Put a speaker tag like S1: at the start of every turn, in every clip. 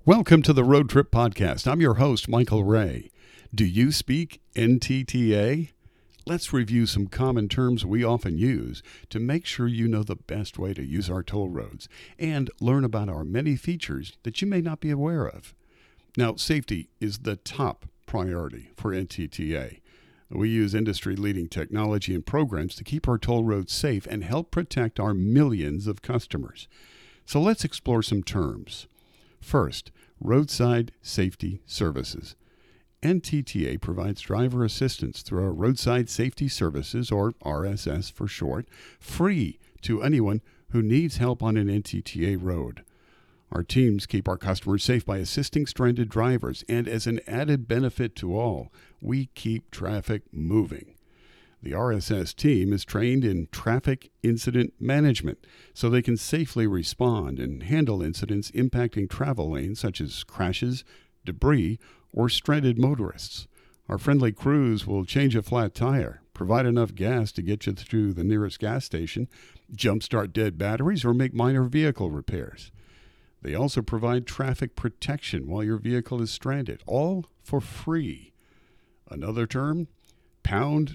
S1: Welcome to the Road Trip Podcast. I'm your host, Michael Ray. Do you speak NTTA? Let's review some common terms we often use to make sure you know the best way to use our toll roads and learn about our many features that you may not be aware of. Now, safety is the top priority for NTTA. We use industry-leading technology and programs to keep our toll roads safe and help protect our millions of customers. So let's explore some terms. First, roadside safety services. NTTA provides driver assistance through our roadside safety services, or RSS for short, free to anyone who needs help on an NTTA road. Our teams keep our customers safe by assisting stranded drivers, and as an added benefit to all, we keep traffic moving. The RSS team is trained in traffic incident management so they can safely respond and handle incidents impacting travel lanes such as crashes, debris, or stranded motorists. Our friendly crews will change a flat tire, provide enough gas to get you to the nearest gas station, jumpstart dead batteries, or make minor vehicle repairs. They also provide traffic protection while your vehicle is stranded, all for free. Another term? Pound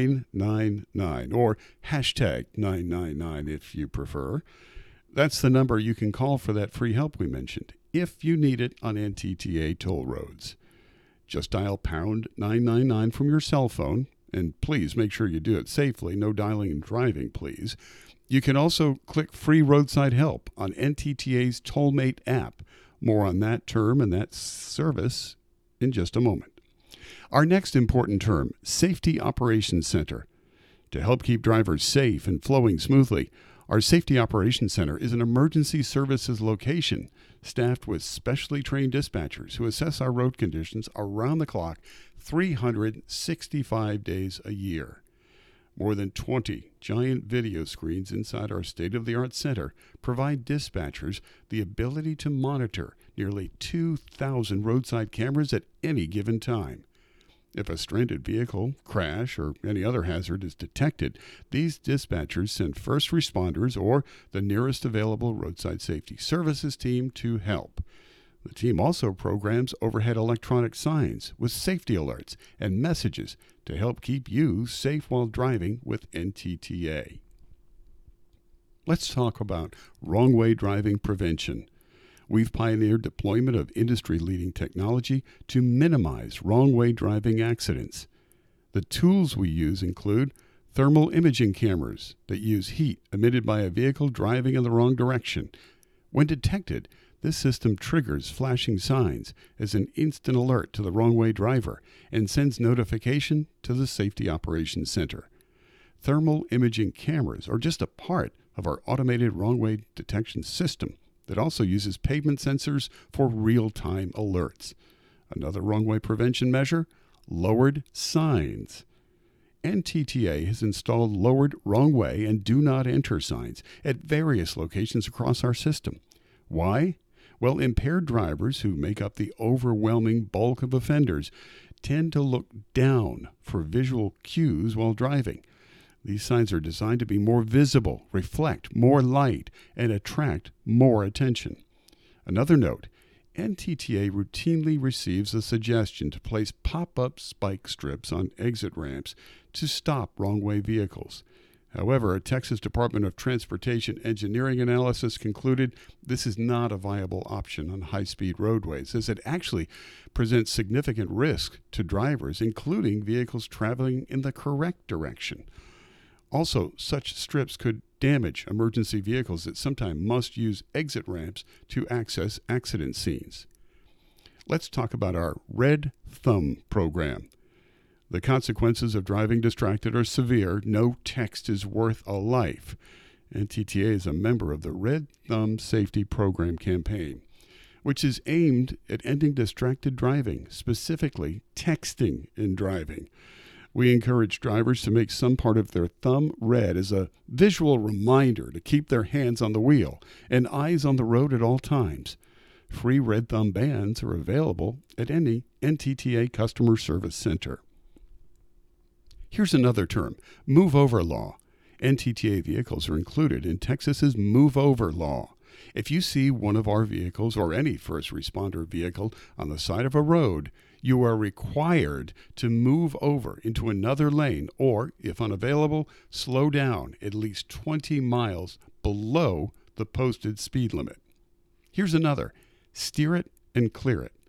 S1: 999 or hashtag 999 if you prefer. That's the number you can call for that free help we mentioned if you need it on NTTA toll roads. Just dial pound 999 from your cell phone, and please make sure you do it safely. No dialing and driving, please. You can also click free roadside help on NTTA's Tollmate app. More on that term and that service in just a moment. Our next important term, Safety Operations Center. To help keep drivers safe and flowing smoothly, our Safety Operations Center is an emergency services location staffed with specially trained dispatchers who assess our road conditions around the clock 365 days a year. More than 20 giant video screens inside our state-of-the-art center provide dispatchers the ability to monitor nearly 2,000 roadside cameras at any given time. If a stranded vehicle, crash, or any other hazard is detected, these dispatchers send first responders or the nearest available roadside safety services team to help. The team also programs overhead electronic signs with safety alerts and messages to help keep you safe while driving with NTTA. Let's talk about wrong-way driving prevention. We've pioneered deployment of industry-leading technology to minimize wrong-way driving accidents. The tools we use include thermal imaging cameras that use heat emitted by a vehicle driving in the wrong direction. When detected, this system triggers flashing signs as an instant alert to the wrong-way driver and sends notification to the Safety Operations Center. Thermal imaging cameras are just a part of our automated wrong-way detection system that also uses pavement sensors for real-time alerts. Another wrong-way prevention measure, lowered signs. NTTA has installed lowered wrong-way and do not enter signs at various locations across our system. Why? Well, impaired drivers, who make up the overwhelming bulk of offenders, tend to look down for visual cues while driving. These signs are designed to be more visible, reflect more light, and attract more attention. Another note, NTTA routinely receives a suggestion to place pop-up spike strips on exit ramps to stop wrong-way vehicles. However, a Texas Department of Transportation engineering analysis concluded this is not a viable option on high-speed roadways, as it actually presents significant risk to drivers, including vehicles traveling in the correct direction. Also, such strips could damage emergency vehicles that sometimes must use exit ramps to access accident scenes. Let's talk about our Red Thumb program. The consequences of driving distracted are severe. No text is worth a life. NTTA is a member of the Red Thumb Safety Program campaign, which is aimed at ending distracted driving, specifically texting and driving. We encourage drivers to make some part of their thumb red as a visual reminder to keep their hands on the wheel and eyes on the road at all times. Free Red Thumb bands are available at any NTTA customer service center. Here's another term, move over law. NTTA vehicles are included in Texas's move over law. If you see one of our vehicles or any first responder vehicle on the side of a road, you are required to move over into another lane or, if unavailable, slow down at least 20 miles below the posted speed limit. Here's another: steer it and clear it.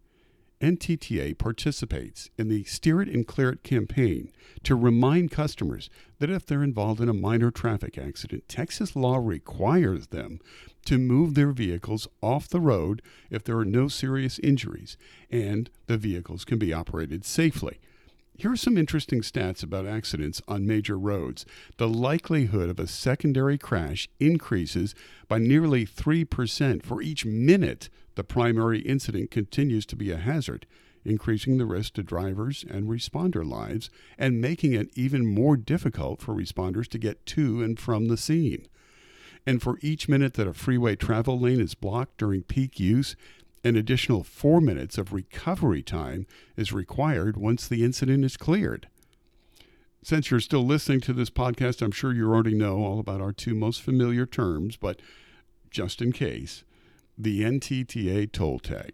S1: NTTA participates in the Steer It and Clear It campaign to remind customers that if they're involved in a minor traffic accident, Texas law requires them to move their vehicles off the road if there are no serious injuries and the vehicles can be operated safely. Here are some interesting stats about accidents on major roads. The likelihood of a secondary crash increases by nearly 3% for each minute the primary incident continues to be a hazard, increasing the risk to drivers and responder lives and making it even more difficult for responders to get to and from the scene. And for each minute that a freeway travel lane is blocked during peak use, an additional 4 minutes of recovery time is required once the incident is cleared. Since you're still listening to this podcast, I'm sure you already know all about our two most familiar terms, but just in case, the NTTA toll tag.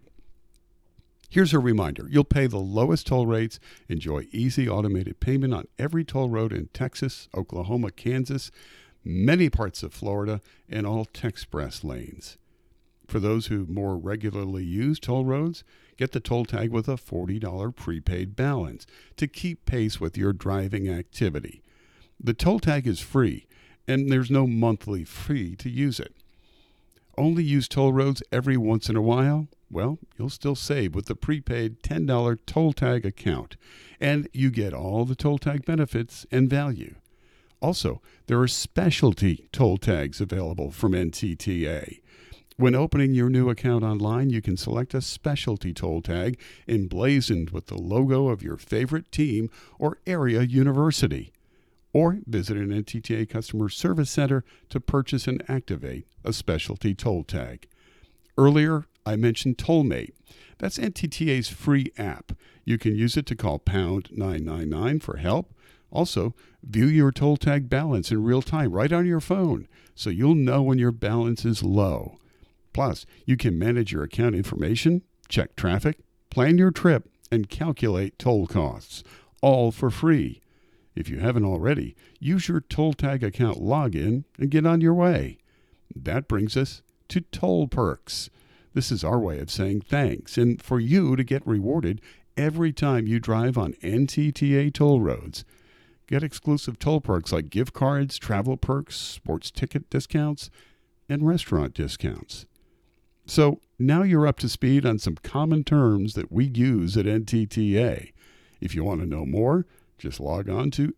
S1: Here's a reminder: you'll pay the lowest toll rates, enjoy easy automated payment on every toll road in Texas, Oklahoma, Kansas, many parts of Florida, and all Texpress lanes. For those who more regularly use toll roads, get the toll tag with a $40 prepaid balance to keep pace with your driving activity. The toll tag is free, and there's no monthly fee to use it. Only use toll roads every once in a while? Well, you'll still save with the prepaid $10 toll tag account, and you get all the toll tag benefits and value. Also, there are specialty toll tags available from NTTA. When opening your new account online, you can select a specialty toll tag emblazoned with the logo of your favorite team or area university. Or visit an NTTA customer service center to purchase and activate a specialty toll tag. Earlier, I mentioned Tollmate. That's NTTA's free app. You can use it to call pound 999 for help. Also, view your toll tag balance in real time right on your phone, so you'll know when your balance is low. Plus, you can manage your account information, check traffic, plan your trip, and calculate toll costs, all for free. If you haven't already, use your toll tag account login and get on your way. That brings us to Toll Perks. This is our way of saying thanks, and for you to get rewarded every time you drive on NTTA toll roads. Get exclusive toll perks like gift cards, travel perks, sports ticket discounts, and restaurant discounts. So now you're up to speed on some common terms that we use at NTTA. If you want to know more, just log on to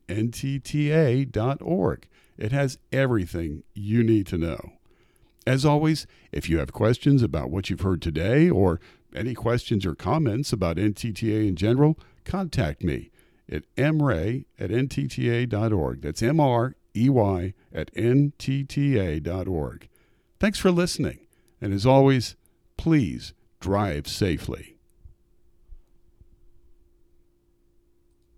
S1: ntta.org. It has everything you need to know. As always, if you have questions about what you've heard today or any questions or comments about NTTA in general, contact me at mrey@ntta.org. That's MREY@ntta.org. Thanks for listening. And as always, please drive safely.